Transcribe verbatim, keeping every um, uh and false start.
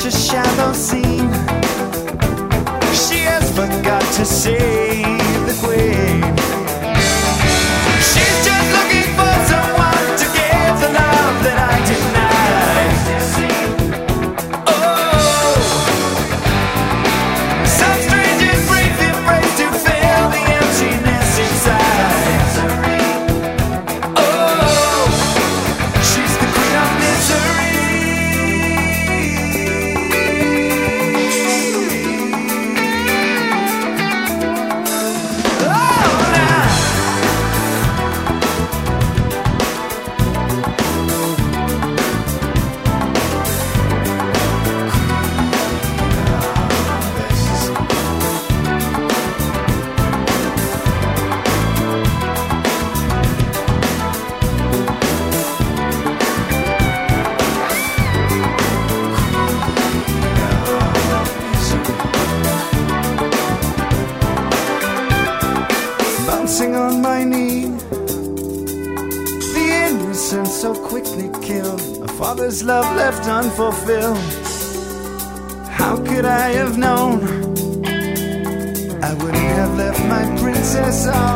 a shallow scene. She has forgot to save the queen. She's just looking for someone to give the love that I deny. Oh, some strangers briefly embrace to fill the emptiness inside. Oh, she's the queen of misery. Bouncing on my knee, the innocent so quickly killed, a father's love left unfulfilled. How could I have known I wouldn't have left my princess all